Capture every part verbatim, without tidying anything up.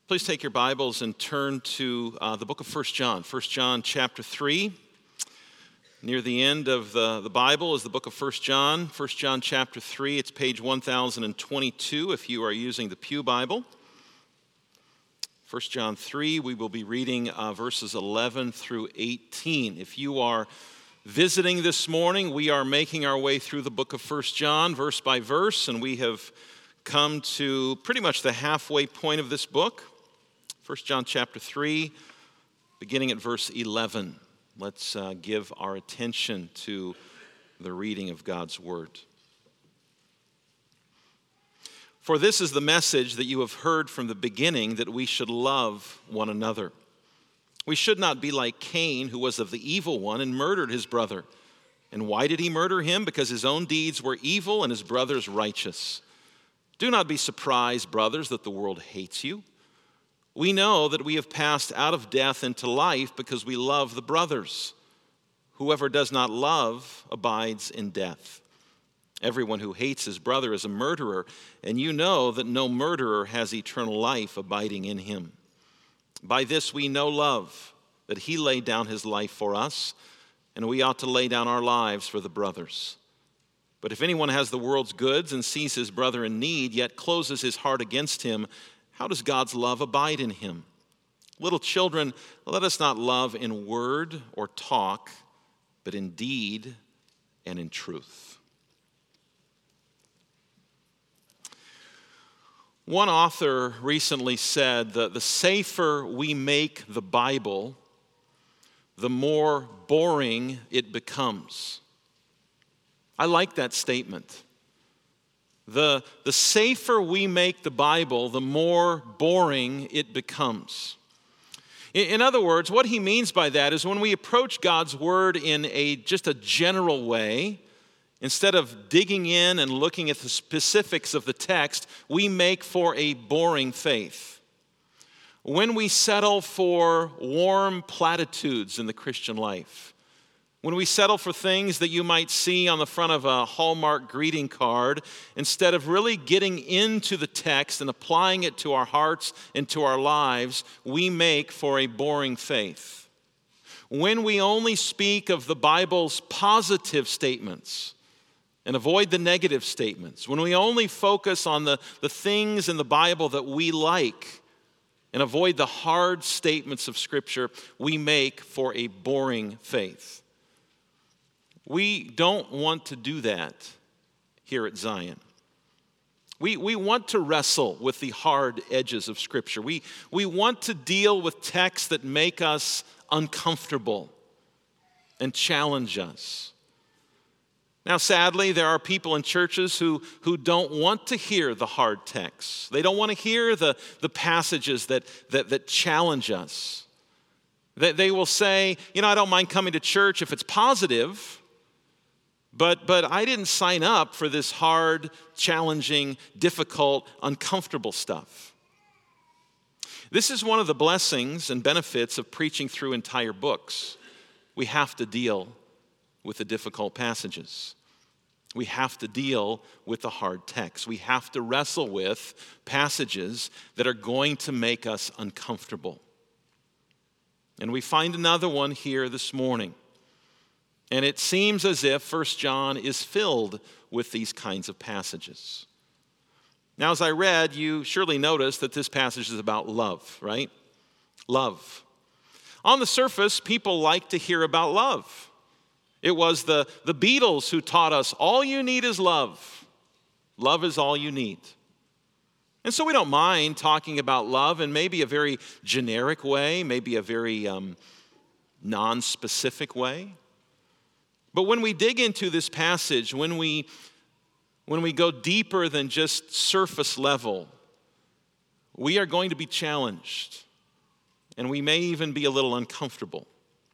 Please take your Bibles and turn to uh, the book of First John. First John chapter three. Near the end of the, the Bible is the book of First John. First John chapter three, it's page one thousand twenty-two if you are using the Pew Bible. First John three, we will be reading uh, verses eleven through eighteen. If you are visiting this morning, we are making our way through the book of First John, verse by verse, and we have come to pretty much the halfway point of this book. First John chapter three, beginning at verse eleven. Let's uh, give our attention to the reading of God's word. For this is the message that you have heard from the beginning, that we should love one another. We should not be like Cain, who was of the evil one and murdered his brother. And why did he murder him? Because his own deeds were evil and his brother's righteous. Do not be surprised, brothers, that the world hates you. We know that we have passed out of death into life because we love the brothers. Whoever does not love abides in death. Everyone who hates his brother is a murderer, and you know that no murderer has eternal life abiding in him. By this we know love, that he laid down his life for us, and we ought to lay down our lives for the brothers. But if anyone has the world's goods and sees his brother in need, yet closes his heart against him, how does God's love abide in him? Little children, let us not love in word or talk, but in deed and in truth. One author recently said that the safer we make the Bible, the more boring it becomes. I like that statement. The, the safer we make the Bible, the more boring it becomes. In, in other words, what he means by that is when we approach God's Word in a just a general way, instead of digging in and looking at the specifics of the text, we make for a boring faith. When we settle for warm platitudes in the Christian life, when we settle for things that you might see on the front of a Hallmark greeting card, instead of really getting into the text and applying it to our hearts and to our lives, we make for a boring faith. When we only speak of the Bible's positive statements and avoid the negative statements, when we only focus on the, the things in the Bible that we like and avoid the hard statements of Scripture, we make for a boring faith. We don't want to do that here at Zion. We, we want to wrestle with the hard edges of Scripture. We, we want to deal with texts that make us uncomfortable and challenge us. Now, sadly, there are people in churches who, who don't want to hear the hard texts. They don't want to hear the, the passages that, that, that challenge us. They, they will say, you know, I don't mind coming to church if it's positive, But, but I didn't sign up for this hard, challenging, difficult, uncomfortable stuff. This is one of the blessings and benefits of preaching through entire books. We have to deal with the difficult passages. We have to deal with the hard text. We have to wrestle with passages that are going to make us uncomfortable. And we find another one here this morning. And it seems as if First John is filled with these kinds of passages. Now, as I read, you surely noticed that this passage is about love, right? Love. On the surface, people like to hear about love. It was the, the Beatles who taught us, all you need is love. Love is all you need. And so we don't mind talking about love in maybe a very generic way, maybe a very um, non-specific way. But when we dig into this passage, when we, when we go deeper than just surface level, we are going to be challenged, and we may even be a little uncomfortable.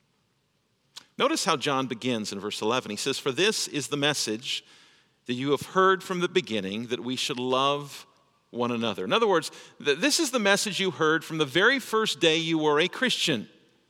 Notice how John begins in verse eleven. He says, "For this is the message that you have heard from the beginning, that we should love one another." In other words, this is the message you heard from the very first day you were a Christian.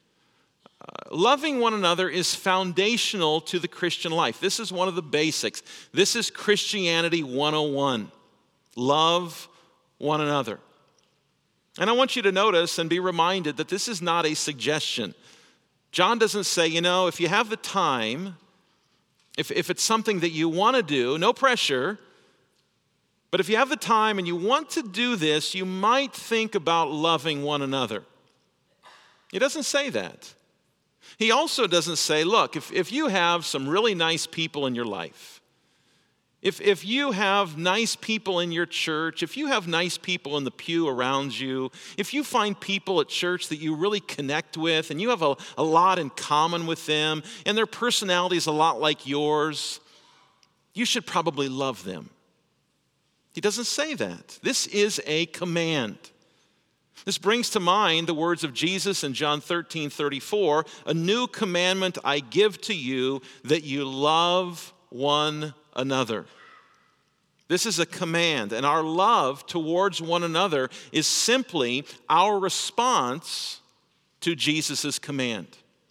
Uh, loving one another is foundational to the Christian life. This is one of the basics. This is Christianity one oh one. Love one another. And I want you to notice and be reminded that this is not a suggestion. John doesn't say, you know, if you have the time, if, if it's something that you want to do, no pressure, but if you have the time and you want to do this, you might think about loving one another. He doesn't say that. He also doesn't say, look, if, if you have some really nice people in your life, If, if you have nice people in your church, if you have nice people in the pew around you, if you find people at church that you really connect with and you have a, a lot in common with them and their personality is a lot like yours, you should probably love them. He doesn't say that. This is a command. This brings to mind the words of Jesus in John thirteen thirty-four, a new commandment I give to you, that you love one another. This is a command, and our love towards one another is simply our response to Jesus' command.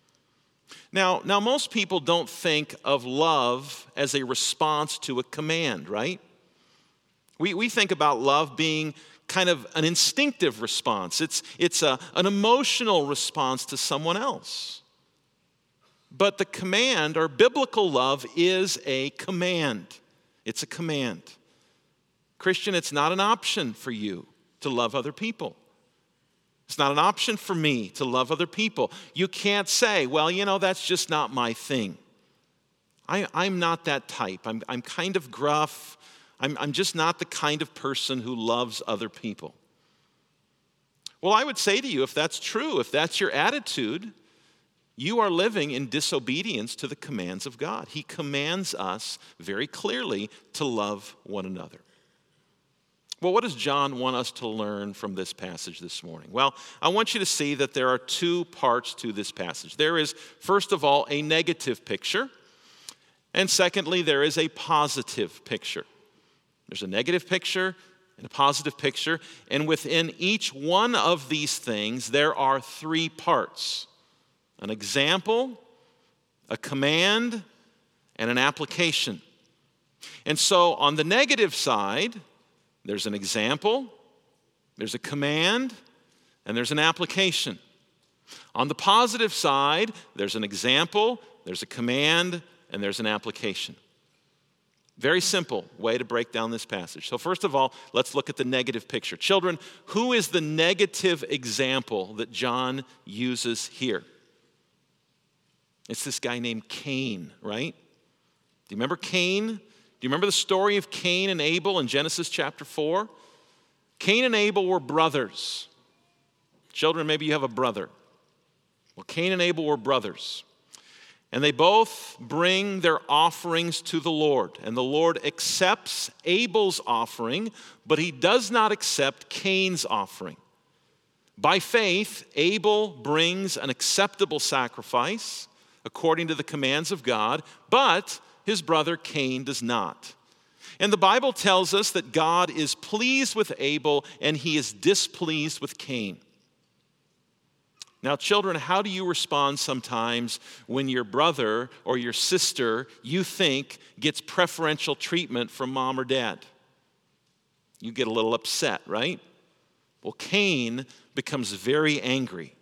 Now, now, most people don't think of love as a response to a command, right? We, we think about love being kind of an instinctive response. It's, it's a, an emotional response to someone else. But the command, or biblical love, is a command. It's a command. Christian, it's not an option for you to love other people. It's not an option for me to love other people. You can't say, well, you know, that's just not my thing. I, I'm not that type. I'm, I'm kind of gruff. I'm, I'm just not the kind of person who loves other people. Well, I would say to you, if that's true, if that's your attitude, you are living in disobedience to the commands of God. He commands us very clearly to love one another. Well, what does John want us to learn from this passage this morning? Well, I want you to see that there are two parts to this passage. There is, first of all, a negative picture, and secondly, there is a positive picture. There's a negative picture and a positive picture, and within each one of these things, there are three parts: an example, a command, and an application. And so on the negative side, there's an example, there's a command, and there's an application. On the positive side, there's an example, there's a command, and there's an application. Very simple way to break down this passage. So first of all, let's look at the negative picture. Children, who is the negative example that John uses here? It's this guy named Cain, right? Do you remember Cain? Do you remember the story of Cain and Abel in Genesis chapter four? Cain and Abel were brothers. Children, maybe you have a brother. Well, Cain and Abel were brothers. And they both bring their offerings to the Lord. And the Lord accepts Abel's offering, but he does not accept Cain's offering. By faith, Abel brings an acceptable sacrifice according to the commands of God, but his brother Cain does not. And the Bible tells us that God is pleased with Abel and he is displeased with Cain. Now, children, how do you respond sometimes when your brother or your sister, you think, gets preferential treatment from mom or dad? You get a little upset, right? Well, Cain becomes very angry.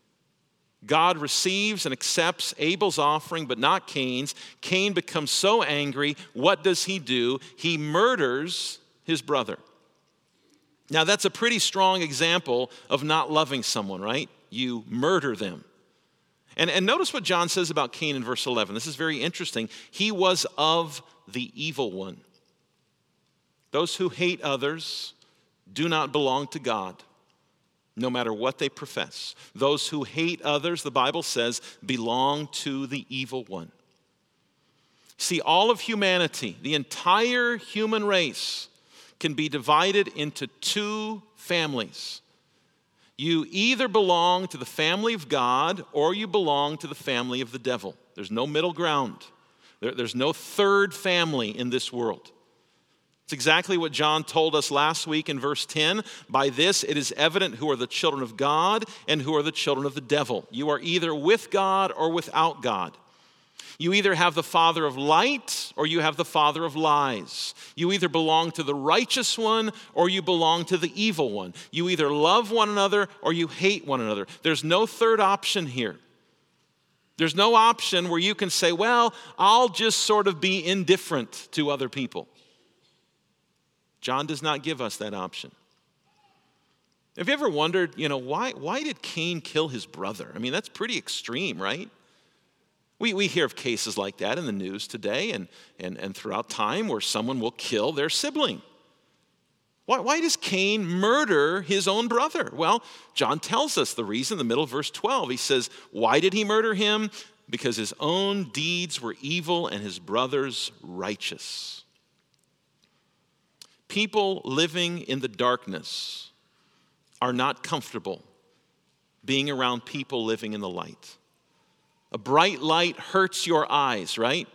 God receives and accepts Abel's offering, but not Cain's. Cain becomes so angry, what does he do? He murders his brother. Now, that's a pretty strong example of not loving someone, right? You murder them. And, and notice what John says about Cain in verse eleven. This is very interesting. He was of the evil one. Those who hate others do not belong to God, no matter what they profess. Those who hate others, the Bible says, belong to the evil one. See, all of humanity, the entire human race, can be divided into two families. You either belong to the family of God or you belong to the family of the devil. There's no middle ground. There, there's no third family in this world. It's exactly what John told us last week in verse ten. By this it is evident who are the children of God and who are the children of the devil. You are either with God or without God. You either have the father of light or you have the father of lies. You either belong to the righteous one or you belong to the evil one. You either love one another or you hate one another. There's no third option here. There's no option where you can say, well, I'll just sort of be indifferent to other people. John does not give us that option. Have you ever wondered, you know, why, why did Cain kill his brother? I mean, that's pretty extreme, right? We, we hear of cases like that in the news today and, and, and throughout time where someone will kill their sibling. Why, why does Cain murder his own brother? Well, John tells us the reason in the middle of verse twelve. He says, why did he murder him? Because his own deeds were evil and his brother's righteous. People living in the darkness are not comfortable being around people living in the light. A bright light hurts your eyes, right?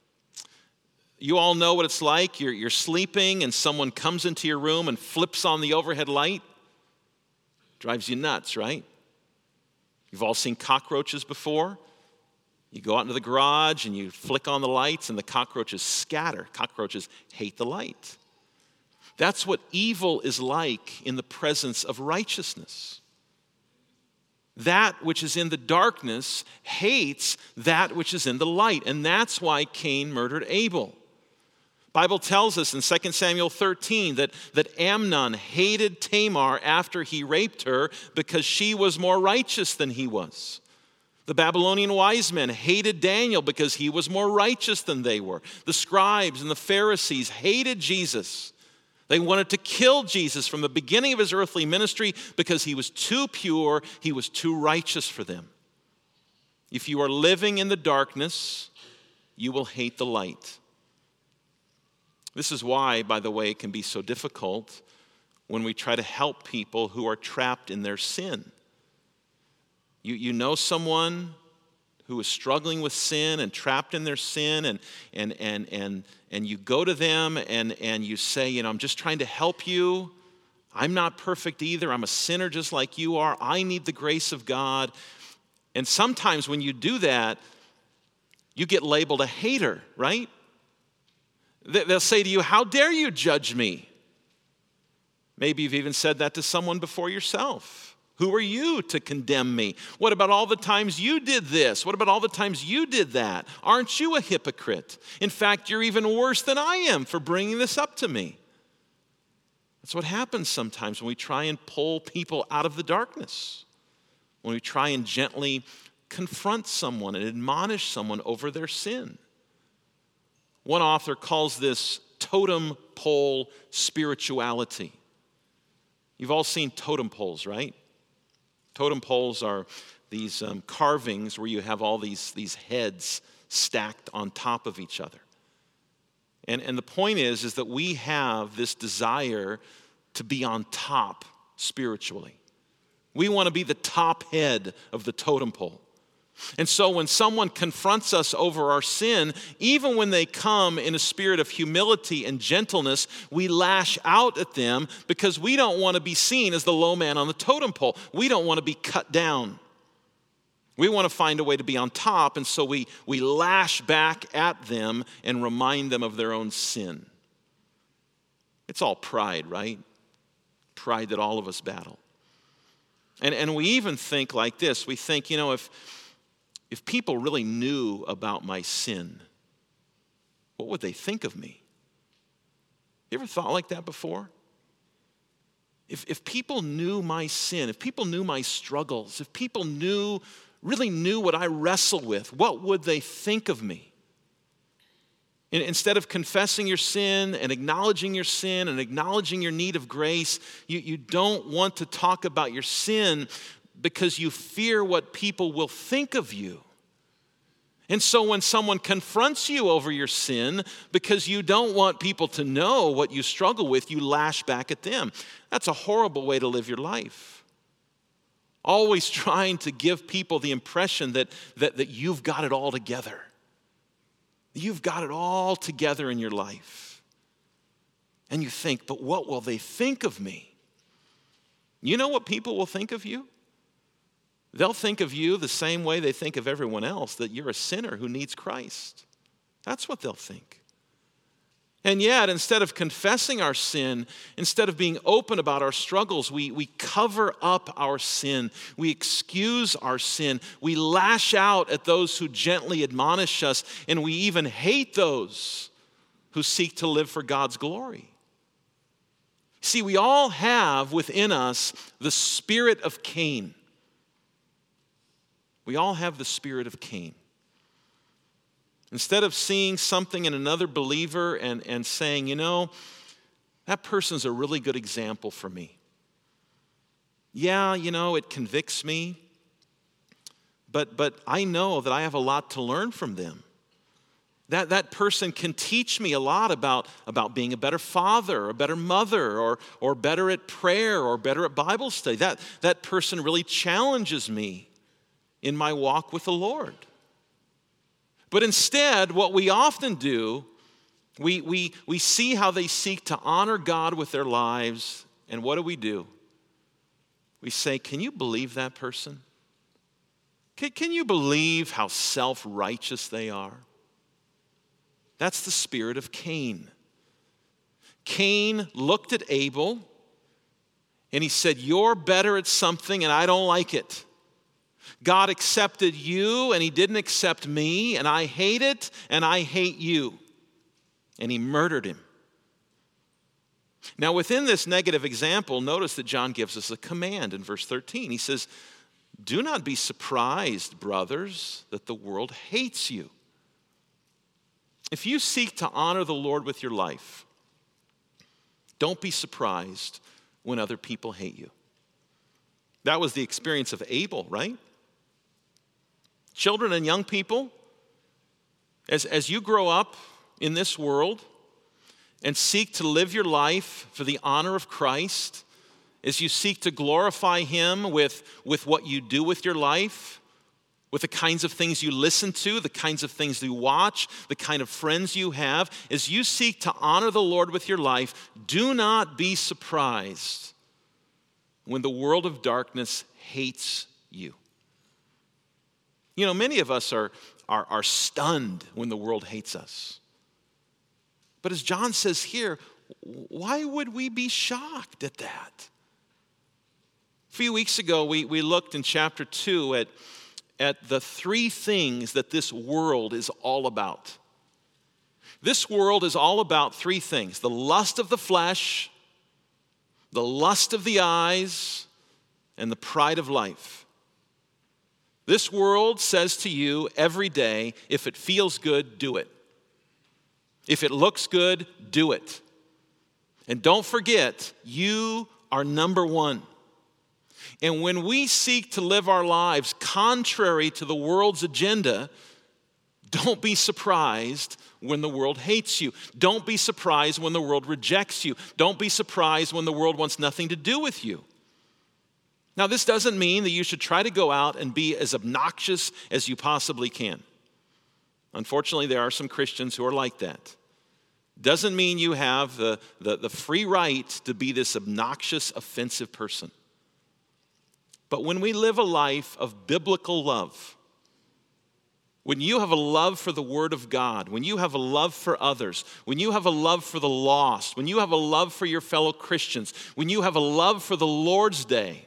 You all know what it's like. You're, you're sleeping and someone comes into your room and flips on the overhead light. Drives you nuts, right? You've all seen cockroaches before. You go out into the garage and you flick on the lights and the cockroaches scatter. Cockroaches hate the light. That's what evil is like in the presence of righteousness. That which is in the darkness hates that which is in the light. And that's why Cain murdered Abel. Bible tells us in Second Samuel thirteen that, that Amnon hated Tamar after he raped her because she was more righteous than he was. The Babylonian wise men hated Daniel because he was more righteous than they were. The scribes and the Pharisees hated Jesus. They wanted to kill Jesus from the beginning of his earthly ministry because he was too pure, he was too righteous for them. If you are living in the darkness, you will hate the light. This is why, by the way, it can be so difficult when we try to help people who are trapped in their sin. You, you know someone who is struggling with sin and trapped in their sin, and and and and and you go to them and, and you say, you know, I'm just trying to help you. I'm not perfect either. I'm a sinner just like you are. I need the grace of God. And sometimes when you do that, you get labeled a hater, right? They'll say to you, how dare you judge me? Maybe you've even said that to someone before yourself. Who are you to condemn me? What about all the times you did this? What about all the times you did that? Aren't you a hypocrite? In fact, you're even worse than I am for bringing this up to me. That's what happens sometimes when we try and pull people out of the darkness, when we try and gently confront someone and admonish someone over their sin. One author calls this totem pole spirituality. You've all seen totem poles, right? Totem poles are these um, carvings where you have all these, these heads stacked on top of each other. And, and the point is, is that we have this desire to be on top spiritually. We want to be the top head of the totem pole. And so when someone confronts us over our sin, even when they come in a spirit of humility and gentleness, we lash out at them because we don't want to be seen as the low man on the totem pole. We don't want to be cut down. We want to find a way to be on top, and so we, we lash back at them and remind them of their own sin. It's all pride, right? Pride that all of us battle. And, and we even think like this. We think, you know, if... If people really knew about my sin, what would they think of me? You ever thought like that before? If, if people knew my sin, if people knew my struggles, if people knew, really knew what I wrestle with, what would they think of me? And instead of confessing your sin and acknowledging your sin and acknowledging your need of grace, you, you don't want to talk about your sin because you fear what people will think of you. And so when someone confronts you over your sin because you don't want people to know what you struggle with, you lash back at them. That's a horrible way to live your life. Always trying to give people the impression that, that, that you've got it all together. You've got it all together in your life. And you think, but what will they think of me? You know what people will think of you? They'll think of you the same way they think of everyone else, that you're a sinner who needs Christ. That's what they'll think. And yet, instead of confessing our sin, instead of being open about our struggles, we, we cover up our sin. We excuse our sin. We lash out at those who gently admonish us, and we even hate those who seek to live for God's glory. See, we all have within us the spirit of Cain. We all have the spirit of Cain. Instead of seeing something in another believer and, and saying, you know, that person's a really good example for me. Yeah, you know, it convicts me, but, but I know that I have a lot to learn from them. That, that person can teach me a lot about, about being a better father, a better mother, or, or better at prayer, or better at Bible study. That, that person really challenges me in my walk with the Lord. But instead, what we often do, we, we, we see how they seek to honor God with their lives, and what do we do? We say, can you believe that person? Can, can you believe how self-righteous they are? That's the spirit of Cain. Cain looked at Abel, and he said, you're better at something, and I don't like it. God accepted you, and he didn't accept me, and I hate it, and I hate you. And he murdered him. Now, within this negative example, notice that John gives us a command in verse thirteen. He says, do not be surprised, brothers, that the world hates you. If you seek to honor the Lord with your life, don't be surprised when other people hate you. That was the experience of Abel, right? Children and young people, as, as you grow up in this world and seek to live your life for the honor of Christ, as you seek to glorify him with, with what you do with your life, with the kinds of things you listen to, the kinds of things you watch, the kind of friends you have, as you seek to honor the Lord with your life, do not be surprised when the world of darkness hates you. You know, many of us are, are, are stunned when the world hates us. But as John says here, why would we be shocked at that? A few weeks ago, we, we looked in chapter two at, at the three things that this world is all about. This world is all about three things: the lust of the flesh, the lust of the eyes, and the pride of life. This world says to you every day, if it feels good, do it. If it looks good, do it. And don't forget, you are number one. And when we seek to live our lives contrary to the world's agenda, don't be surprised when the world hates you. Don't be surprised when the world rejects you. Don't be surprised when the world wants nothing to do with you. Now, this doesn't mean that you should try to go out and be as obnoxious as you possibly can. Unfortunately, there are some Christians who are like that. Doesn't mean you have the, the, the free right to be this obnoxious, offensive person. But when we live a life of biblical love, when you have a love for the Word of God, when you have a love for others, when you have a love for the lost, when you have a love for your fellow Christians, when you have a love for the Lord's Day,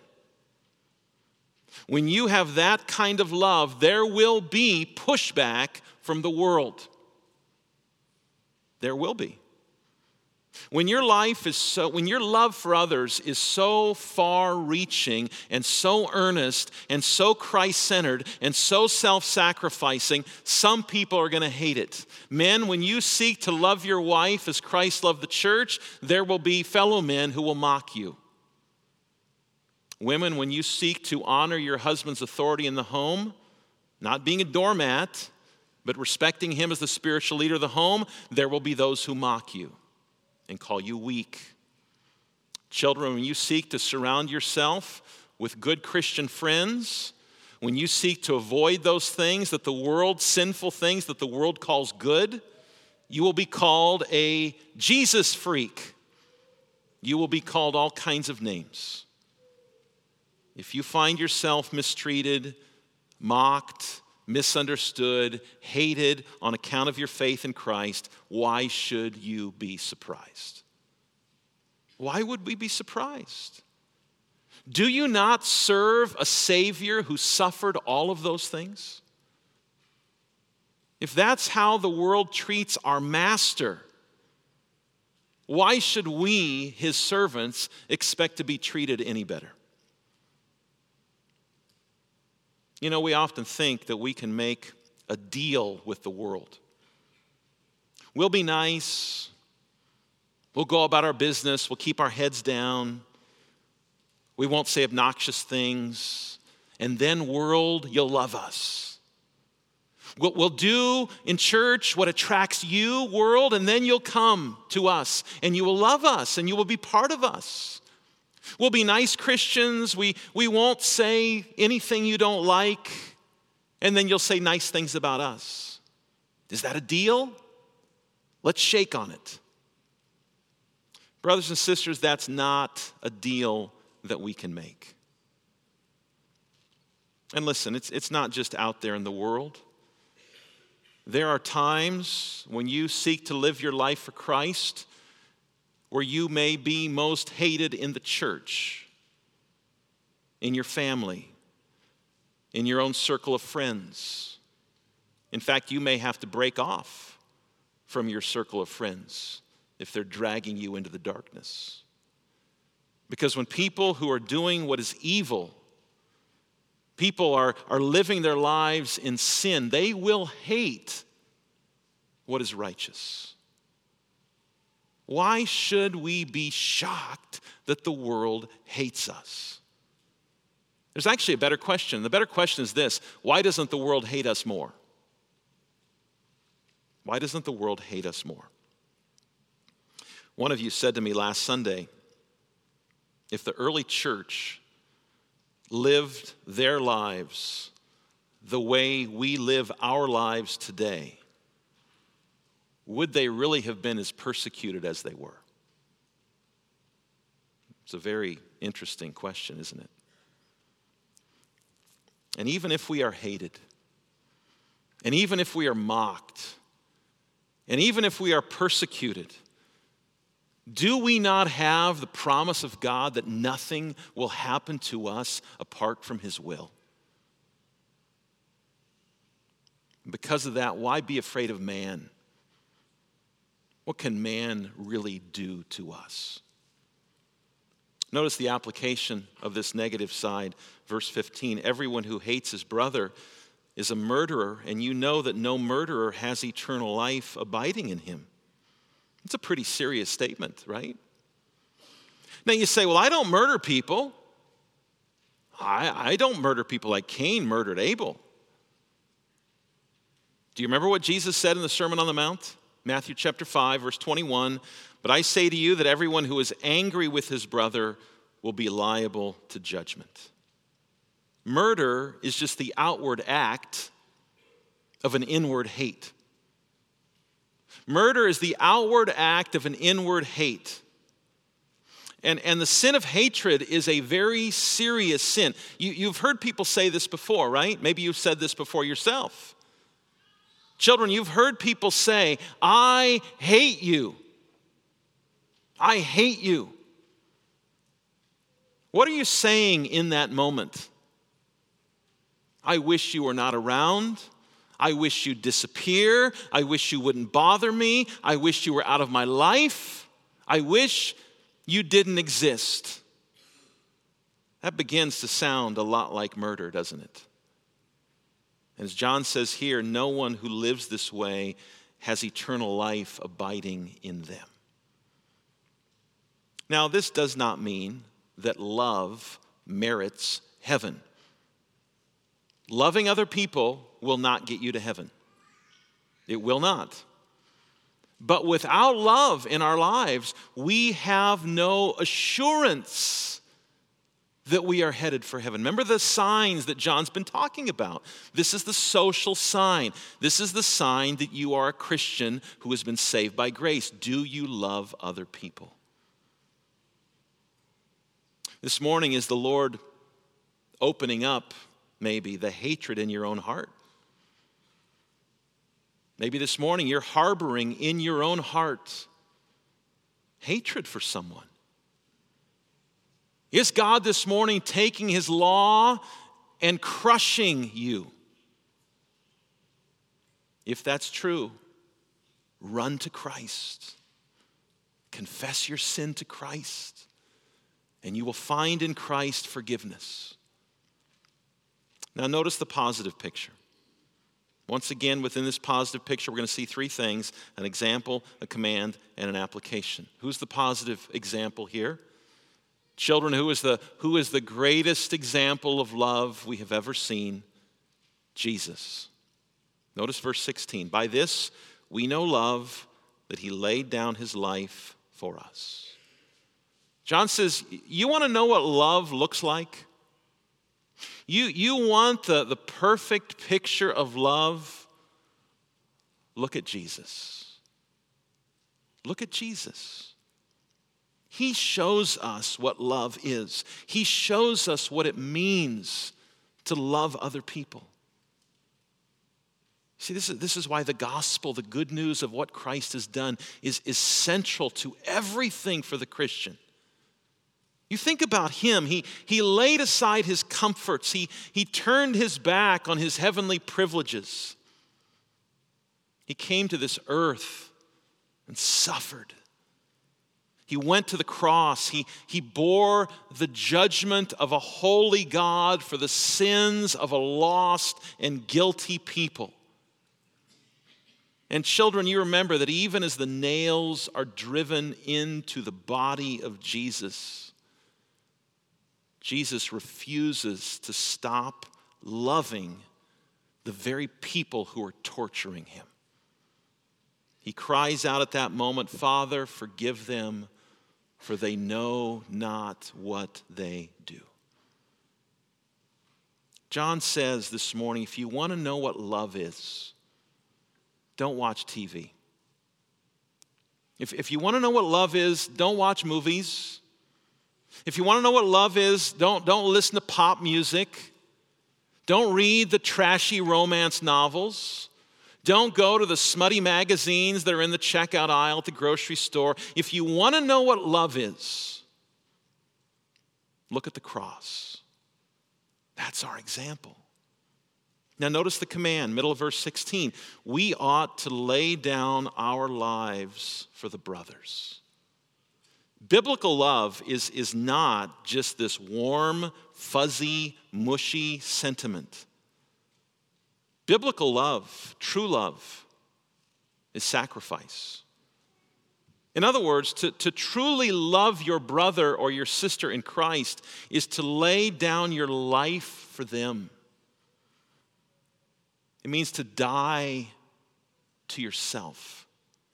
when you have that kind of love, there will be pushback from the world. There will be. When your life is so, when your love for others is so far-reaching and so earnest and so Christ-centered and so self-sacrificing, some people are going to hate it. Men, when you seek to love your wife as Christ loved the church, there will be fellow men who will mock you. Women, when you seek to honor your husband's authority in the home, not being a doormat, but respecting him as the spiritual leader of the home, there will be those who mock you and call you weak. Children, when you seek to surround yourself with good Christian friends, when you seek to avoid those things that the world, sinful things that the world calls good, you will be called a Jesus freak. You will be called all kinds of names. If you find yourself mistreated, mocked, misunderstood, hated on account of your faith in Christ, why should you be surprised? Why would we be surprised? Do you not serve a Savior who suffered all of those things? If that's how the world treats our Master, why should we, his servants, expect to be treated any better? You know, we often think that we can make a deal with the world. We'll be nice. We'll go about our business. We'll keep our heads down. We won't say obnoxious things. And then, world, you'll love us. We'll, we'll do in church what attracts you, world, and then you'll come to us and you will love us and you will be part of us. We'll be nice Christians. We, we won't say anything you don't like, and then you'll say nice things about us. Is that a deal? Let's shake on it. Brothers and sisters, that's not a deal that we can make. And listen, it's, it's not just out there in the world. There are times when you seek to live your life for Christ where you may be most hated in the church, in your family, in your own circle of friends. In fact, you may have to break off from your circle of friends if they're dragging you into the darkness. Because when people who are doing what is evil, people are, are living their lives in sin, they will hate what is righteous. Why should we be shocked that the world hates us? There's actually a better question. The better question is this: why doesn't the world hate us more? Why doesn't the world hate us more? One of you said to me last Sunday, if the early church lived their lives the way we live our lives today, would they really have been as persecuted as they were? It's a very interesting question, isn't it? And even if we are hated, and even if we are mocked, and even if we are persecuted, do we not have the promise of God that nothing will happen to us apart from his will? Because of that, why be afraid of man? What can man really do to us? Notice the application of this negative side. Verse fifteen, everyone who hates his brother is a murderer, and you know that no murderer has eternal life abiding in him. It's a pretty serious statement, right? Now you say, well, I don't murder people. I, I don't murder people like Cain murdered Abel. Do you remember what Jesus said in the Sermon on the Mount? Matthew chapter five, verse twenty-one, but I say to you that everyone who is angry with his brother will be liable to judgment. Murder is just the outward act of an inward hate. Murder is the outward act of an inward hate. And, and the sin of hatred is a very serious sin. You, you've heard people say this before, right? Maybe you've said this before yourself. Children, you've heard people say, I hate you. I hate you. What are you saying in that moment? I wish you were not around. I wish you'd disappear. I wish you wouldn't bother me. I wish you were out of my life. I wish you didn't exist. That begins to sound a lot like murder, doesn't it? As John says here, no one who lives this way has eternal life abiding in them. Now, this does not mean that love merits heaven. Loving other people will not get you to heaven. It will not. But without love in our lives, we have no assurance that we are headed for heaven. Remember the signs that John's been talking about. This is the social sign. This is the sign that you are a Christian who has been saved by grace. Do you love other people? This morning, as the Lord opening up, maybe, the hatred in your own heart. Maybe this morning you're harboring in your own heart hatred for someone. Is God this morning taking his law and crushing you? If that's true, run to Christ. Confess your sin to Christ, and you will find in Christ forgiveness. Now notice the positive picture. Once again, within this positive picture, we're going to see three things: an example, a command, and an application. Who's the positive example here? Children, who is the, who is the greatest example of love we have ever seen? Jesus. Notice verse sixteen. By this we know love, that he laid down his life for us. John says, you want to know what love looks like? You, you want the, the perfect picture of love? Look at Jesus. Look at Jesus. He shows us what love is. He shows us what it means to love other people. See, this is, this is why the gospel, the good news of what Christ has done, is, is central to everything for the Christian. You think about him. He, he laid aside his comforts. He, he turned his back on his heavenly privileges. He came to this earth and suffered. He went to the cross. He, he bore the judgment of a holy God for the sins of a lost and guilty people. And children, you remember that even as the nails are driven into the body of Jesus, Jesus refuses to stop loving the very people who are torturing him. He cries out at that moment, Father, forgive them, for they know not what they do. John says this morning, if you want to know what love is, don't watch T V. If, if you want to know what love is, don't watch movies. If you want to know what love is, don't, don't listen to pop music. Don't read the trashy romance novels. Don't go to the smutty magazines that are in the checkout aisle at the grocery store. If you want to know what love is, look at the cross. That's our example. Now notice the command, middle of verse sixteen. We ought to lay down our lives for the brothers. Biblical love is, is not just this warm, fuzzy, mushy sentiment. Biblical love, true love, is sacrifice. In other words, to, to truly love your brother or your sister in Christ is to lay down your life for them. It means to die to yourself.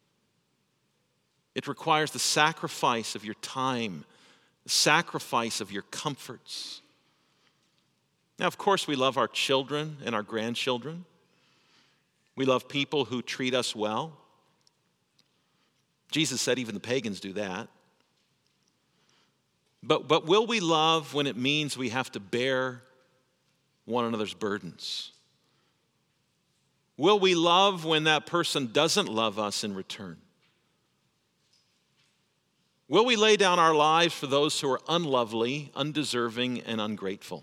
It requires the sacrifice of your time, the sacrifice of your comforts. Now, of course, we love our children and our grandchildren. We love people who treat us well. Jesus said even the pagans do that. But, but will we love when it means we have to bear one another's burdens? Will we love when that person doesn't love us in return? Will we lay down our lives for those who are unlovely, undeserving, and ungrateful?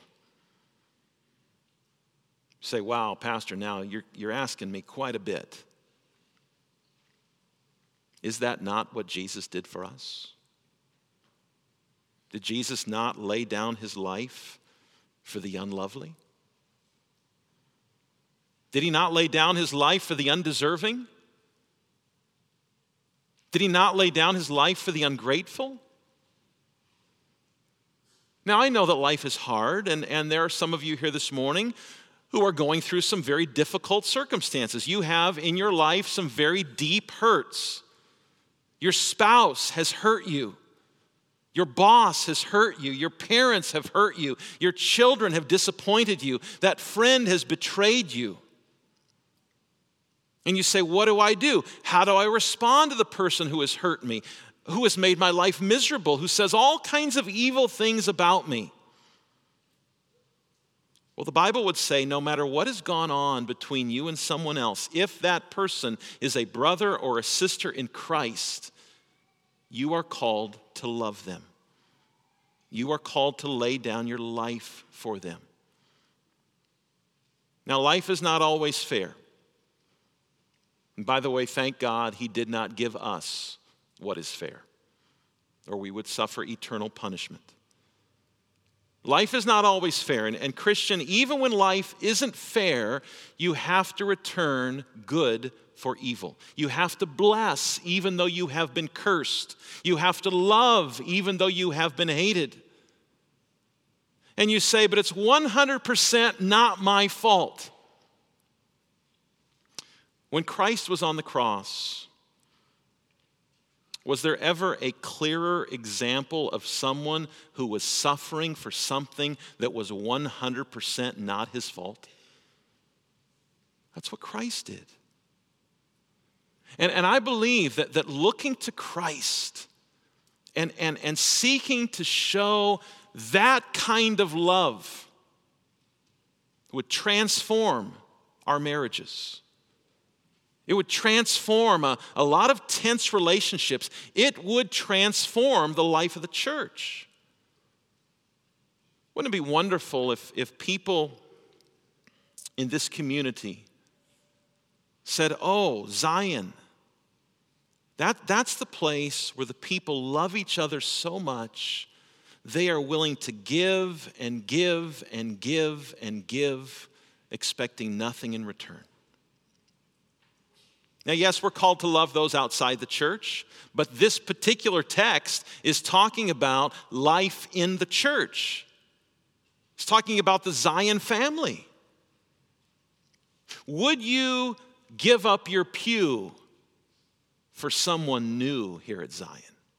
You say, wow, Pastor, now you're, you're asking me quite a bit. Is that not what Jesus did for us? Did Jesus not lay down his life for the unlovely? Did he not lay down his life for the undeserving? Did he not lay down his life for the ungrateful? Now, I know that life is hard, and, and there are some of you here this morning who are going through some very difficult circumstances. You have in your life some very deep hurts. Your spouse has hurt you. Your boss has hurt you. Your parents have hurt you. Your children have disappointed you. That friend has betrayed you. And you say, what do I do? How do I respond to the person who has hurt me, who has made my life miserable, who says all kinds of evil things about me? Well, the Bible would say no matter what has gone on between you and someone else, if that person is a brother or a sister in Christ, you are called to love them. You are called to lay down your life for them. Now, life is not always fair. And by the way, thank God he did not give us what is fair, or we would suffer eternal punishment. Life is not always fair. And, and Christian, even when life isn't fair, you have to return good for evil. You have to bless even though you have been cursed. You have to love even though you have been hated. And you say, but it's one hundred percent not my fault. When Christ was on the cross, was there ever a clearer example of someone who was suffering for something that was one hundred percent not his fault? That's what Christ did. And, and I believe that, that looking to Christ and, and, and seeking to show that kind of love would transform our marriages. It would transform a, a lot of tense relationships. It would transform the life of the church. Wouldn't it be wonderful if, if people in this community said, oh, Zion, that, that's the place where the people love each other so much, they are willing to give and give and give and give, expecting nothing in return. Now, yes, we're called to love those outside the church, but this particular text is talking about life in the church. It's talking about the Zion family. Would you give up your pew for someone new here at Zion?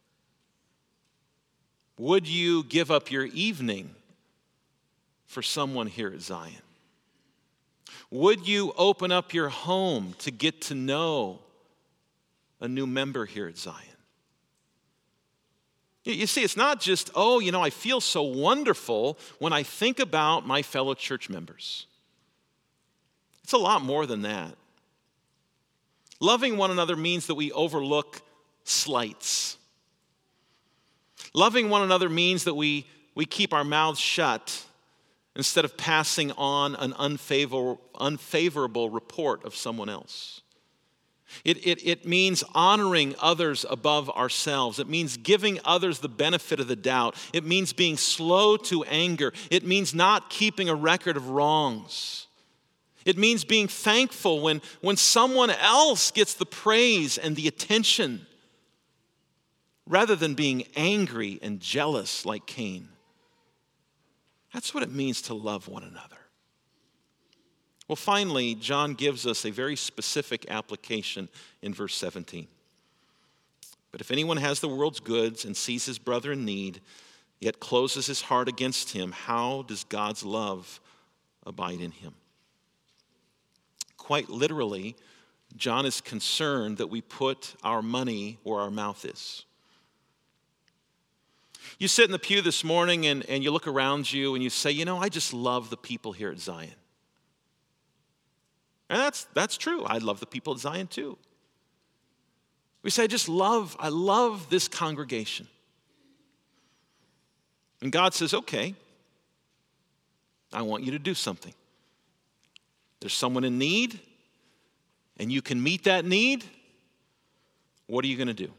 Would you give up your evening for someone here at Zion? Would you open up your home to get to know a new member here at Zion? You see, it's not just, oh, you know, I feel so wonderful when I think about my fellow church members. It's a lot more than that. Loving one another means that we overlook slights. Loving one another means that we, we keep our mouths shut instead of passing on an unfavorable, unfavorable report of someone else. It, it, it means honoring others above ourselves. It means giving others the benefit of the doubt. It means being slow to anger. It means not keeping a record of wrongs. It means being thankful when, when someone else gets the praise and the attention, rather than being angry and jealous like Cain. That's what it means to love one another. Well, finally, John gives us a very specific application in verse seventeen. But if anyone has the world's goods and sees his brother in need, yet closes his heart against him, how does God's love abide in him? Quite literally, John is concerned that we put our money where our mouth is. You sit in the pew this morning and, and you look around you and you say, you know, I just love the people here at Zion. And that's, that's true. I love the people at Zion too. We say, I just love, I love this congregation. And God says, okay, I want you to do something. There's someone in need and you can meet that need. What are you going to do?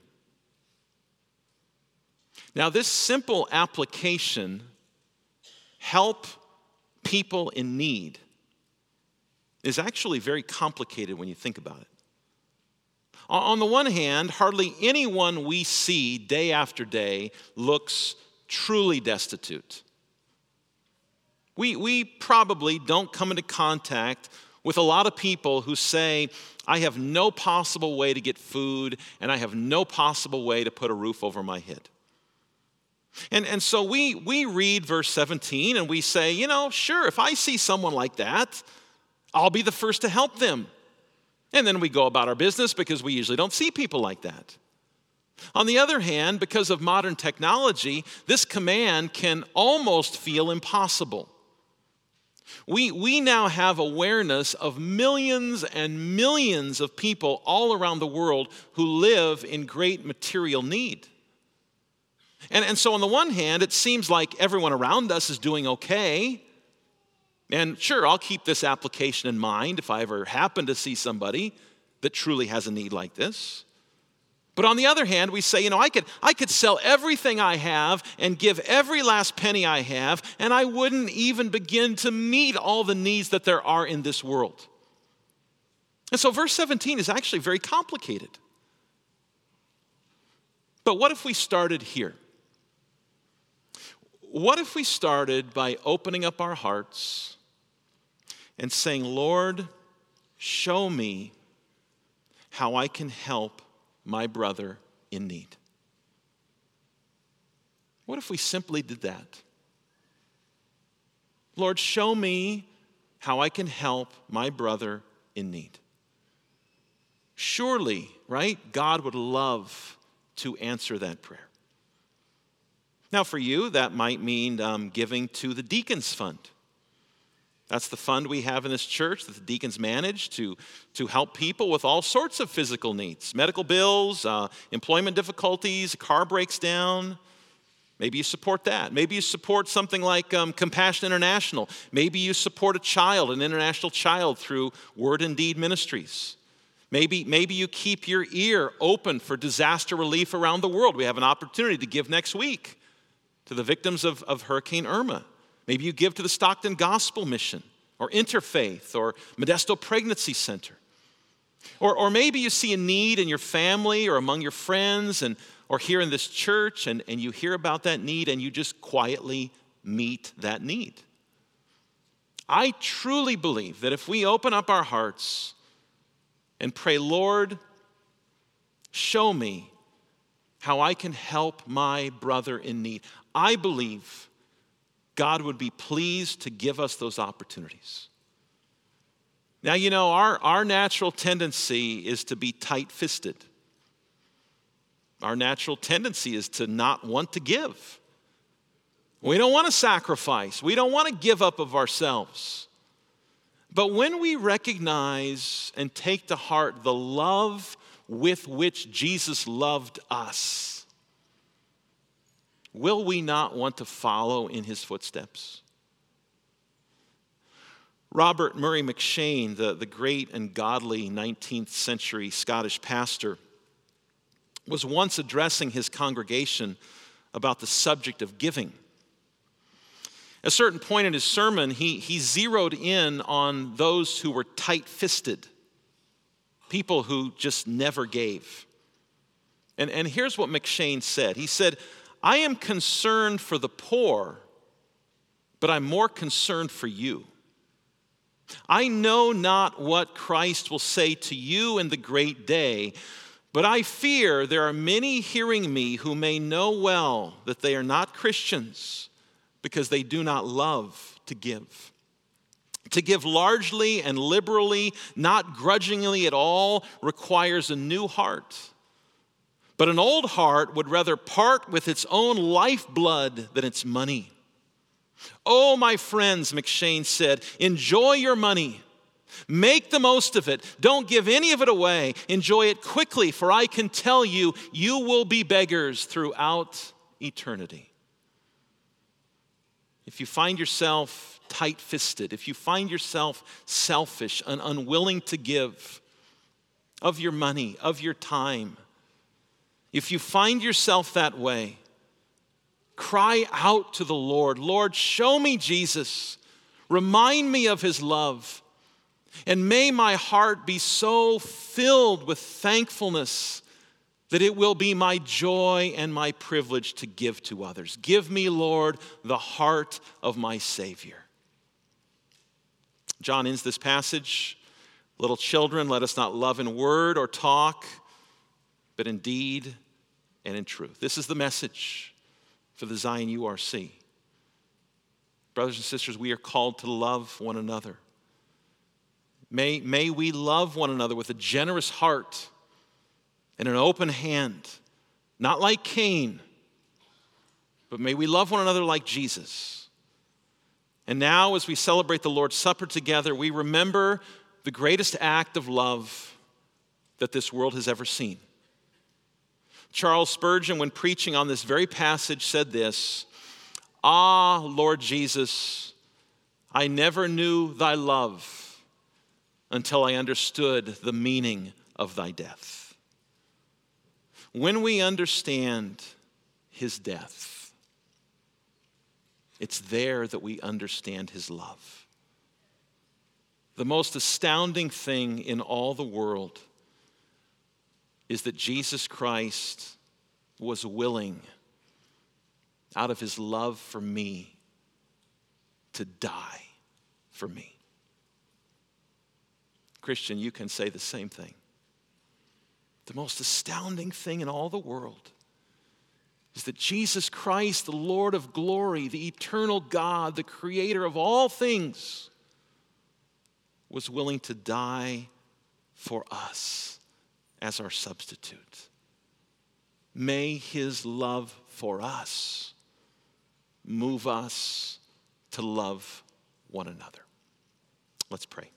Now, this simple application, help people in need, is actually very complicated when you think about it. On the one hand, hardly anyone we see day after day looks truly destitute. We, we probably don't come into contact with a lot of people who say, I have no possible way to get food and I have no possible way to put a roof over my head. And, and so we, we read verse seventeen and we say, you know, sure, if I see someone like that, I'll be the first to help them. And then we go about our business because we usually don't see people like that. On the other hand, because of modern technology, this command can almost feel impossible. We, we now have awareness of millions and millions of people all around the world who live in great material need. And, and so on the one hand, it seems like everyone around us is doing okay. And sure, I'll keep this application in mind if I ever happen to see somebody that truly has a need like this. But on the other hand, we say, you know, I could, I could sell everything I have and give every last penny I have, and I wouldn't even begin to meet all the needs that there are in this world. And so verse seventeen is actually very complicated. But what if we started here? What if we started by opening up our hearts and saying, Lord, show me how I can help my brother in need? What if we simply did that? Lord, show me how I can help my brother in need. Surely, right, God would love to answer that prayer. Now for you, that might mean um, giving to the Deacons Fund. That's the fund we have in this church that the deacons manage to, to help people with all sorts of physical needs. Medical bills, uh, employment difficulties, a car breaks down. Maybe you support that. Maybe you support something like um, Compassion International. Maybe you support a child, an international child, through Word and Deed Ministries. Maybe, maybe you keep your ear open for disaster relief around the world. We have an opportunity to give next week to the victims of, of Hurricane Irma. Maybe you give to the Stockton Gospel Mission or Interfaith or Modesto Pregnancy Center. Or, or maybe you see a need in your family or among your friends and, or here in this church and, and you hear about that need and you just quietly meet that need. I truly believe that if we open up our hearts and pray, Lord, show me how I can help my brother in need, I believe God would be pleased to give us those opportunities. Now, you know, our, our natural tendency is to be tight-fisted. Our natural tendency is to not want to give. We don't want to sacrifice. We don't want to give up of ourselves. But when we recognize and take to heart the love with which Jesus loved us, will we not want to follow in his footsteps? Robert Murray McCheyne, the, the great and godly nineteenth century Scottish pastor, was once addressing his congregation about the subject of giving. At a certain point in his sermon, he, he zeroed in on those who were tight-fisted, people who just never gave. And, and here's what McCheyne said. He said, I am concerned for the poor, but I'm more concerned for you. I know not what Christ will say to you in the great day, but I fear there are many hearing me who may know well that they are not Christians because they do not love to give. To give largely and liberally, not grudgingly at all, requires a new heart. But an old heart would rather part with its own lifeblood than its money. Oh, my friends, McCheyne said, enjoy your money. Make the most of it. Don't give any of it away. Enjoy it quickly, for I can tell you, you will be beggars throughout eternity. If you find yourself tight-fisted, if you find yourself selfish and unwilling to give of your money, of your time, if you find yourself that way, cry out to the Lord, Lord, show me Jesus. Remind me of his love. And may my heart be so filled with thankfulness that it will be my joy and my privilege to give to others. Give me, Lord, the heart of my Savior. John ends this passage, little children, let us not love in word or talk, but in deed and in truth. This is the message for the Zion U R C. Brothers and sisters, we are called to love one another. May, may we love one another with a generous heart and an open hand, not like Cain, but may we love one another like Jesus. And now, as we celebrate the Lord's Supper together, we remember the greatest act of love that this world has ever seen. Charles Spurgeon, when preaching on this very passage, said this, "Ah, Lord Jesus, I never knew thy love until I understood the meaning of thy death." When we understand his death, it's there that we understand his love. The most astounding thing in all the world is that Jesus Christ was willing, out of his love for me, to die for me. Christian, you can say the same thing. The most astounding thing in all the world is that Jesus Christ, the Lord of glory, the eternal God, the creator of all things, was willing to die for us as our substitute. May his love for us move us to love one another. Let's pray.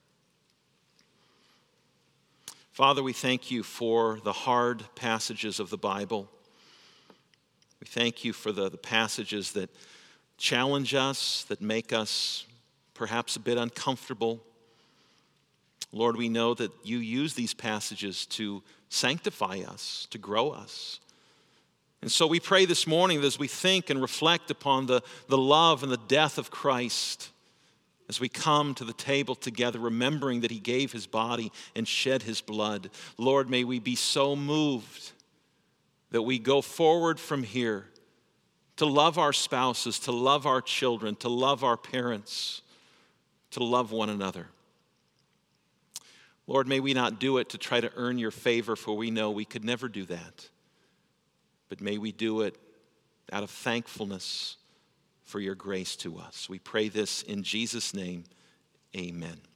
Father, we thank you for the hard passages of the Bible. We thank you for the, the passages that challenge us, that make us perhaps a bit uncomfortable. Lord, we know that you use these passages to sanctify us, to grow us. And so we pray this morning that as we think and reflect upon the, the love and the death of Christ, as we come to the table together, remembering that he gave his body and shed his blood, Lord, may we be so moved that we go forward from here to love our spouses, to love our children, to love our parents, to love one another. Lord, may we not do it to try to earn your favor, for we know we could never do that. But may we do it out of thankfulness for your grace to us. We pray this in Jesus' name, amen.